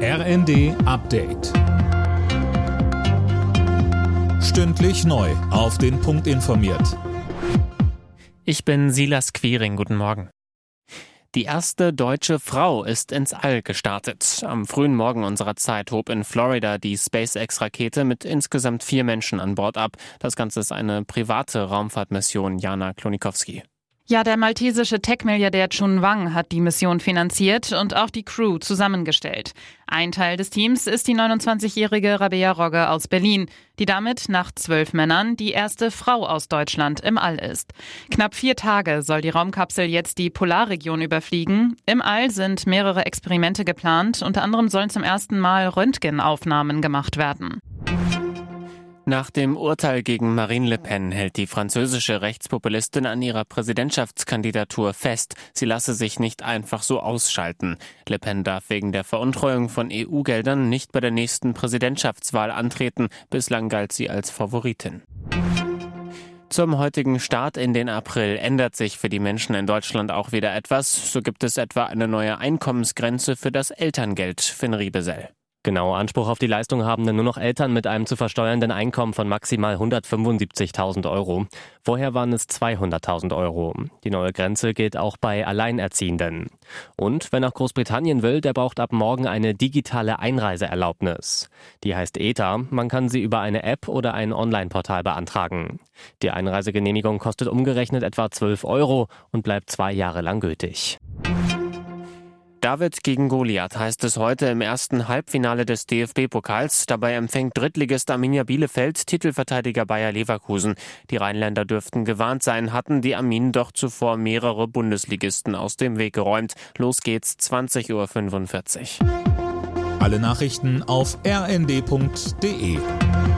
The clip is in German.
RND Update. Stündlich neu auf den Punkt informiert. Ich bin Silas Quiring, guten Morgen. Die erste deutsche Frau ist ins All gestartet. Am frühen Morgen unserer Zeit hob in Florida die SpaceX-Rakete mit insgesamt 4 Menschen an Bord ab. Das Ganze ist eine private Raumfahrtmission, Jana Klonikowski. Ja, der maltesische Tech-Milliardär Chun Wang hat die Mission finanziert und auch die Crew zusammengestellt. Ein Teil des Teams ist die 29-jährige Rabea Rogge aus Berlin, die damit nach 12 Männern die erste Frau aus Deutschland im All ist. Knapp 4 Tage soll die Raumkapsel jetzt die Polarregion überfliegen. Im All sind mehrere Experimente geplant. Unter anderem sollen zum ersten Mal Röntgenaufnahmen gemacht werden. Nach dem Urteil gegen Marine Le Pen hält die französische Rechtspopulistin an ihrer Präsidentschaftskandidatur fest. Sie lasse sich nicht einfach so ausschalten. Le Pen darf wegen der Veruntreuung von EU-Geldern nicht bei der nächsten Präsidentschaftswahl antreten. Bislang galt sie als Favoritin. Zum heutigen Start in den April ändert sich für die Menschen in Deutschland auch wieder etwas. So gibt es etwa eine neue Einkommensgrenze für das Elterngeld. Finn Riebesell. Genau, Anspruch auf die Leistung haben nur noch Eltern mit einem zu versteuernden Einkommen von maximal 175.000 Euro. Vorher waren es 200.000 Euro. Die neue Grenze gilt auch bei Alleinerziehenden. Und wer nach Großbritannien will, der braucht ab morgen eine digitale Einreiseerlaubnis. Die heißt ETA. Man kann sie über eine App oder ein Online-Portal beantragen. Die Einreisegenehmigung kostet umgerechnet etwa 12 Euro und bleibt 2 Jahre lang gültig. David gegen Goliath heißt es heute im ersten Halbfinale des DFB-Pokals. Dabei empfängt Drittligist Arminia Bielefeld Titelverteidiger Bayer Leverkusen. Die Rheinländer dürften gewarnt sein, hatten die Arminen doch zuvor mehrere Bundesligisten aus dem Weg geräumt. Los geht's, 20:45 Uhr. Alle Nachrichten auf rnd.de.